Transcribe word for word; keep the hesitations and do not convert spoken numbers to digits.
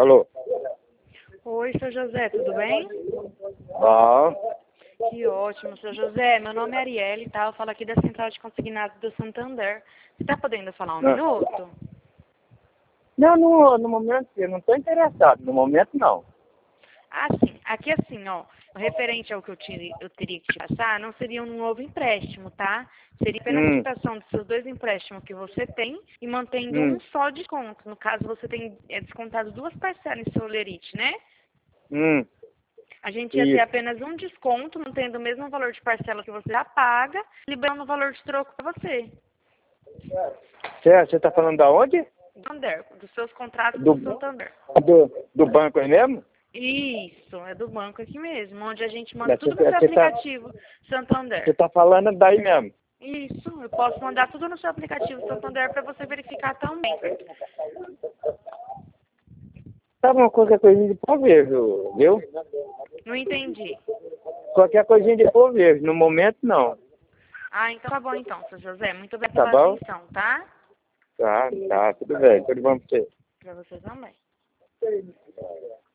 Alô? Oi, seu José, tudo bem? Bom. Que ótimo, seu José. Meu nome é Arielle, tá? Eu falo aqui da Central de Consignados do Santander. Você tá podendo falar um Não, minuto? não no, no momento eu não estou interessado. No momento não. Ah, sim. Aqui assim, ó, referente ao que eu, tire, eu teria que te passar, não seria um novo empréstimo, tá? Seria apenas a Hum, quitação dos seus dois empréstimos que você tem e mantendo hum, um só desconto. No caso, você tem é, descontado duas parcelas em seu lerite, né? hum. A gente ia ter Isso. apenas um desconto, mantendo o mesmo valor de parcela que você já paga, liberando o valor de troco para você. Certo, você está falando da onde? Santander, dos seus contratos Do, do Santander. do, do banco aí mesmo? Isso, é do banco aqui mesmo, onde a gente manda Você tudo no seu está aplicativo você Santander. tá falando daí mesmo. Isso, eu posso mandar tudo no seu aplicativo Santander para você verificar também. Sabe uma coisa, coisinha de por vez, viu? viu? Não entendi. Qualquer coisinha de por vez. No momento, não. Ah, então tá bom então, seu José. Muito obrigada Tá pela bom? atenção, tá? Tá, tá. Tudo bem. Tudo bom pra você. Para você também.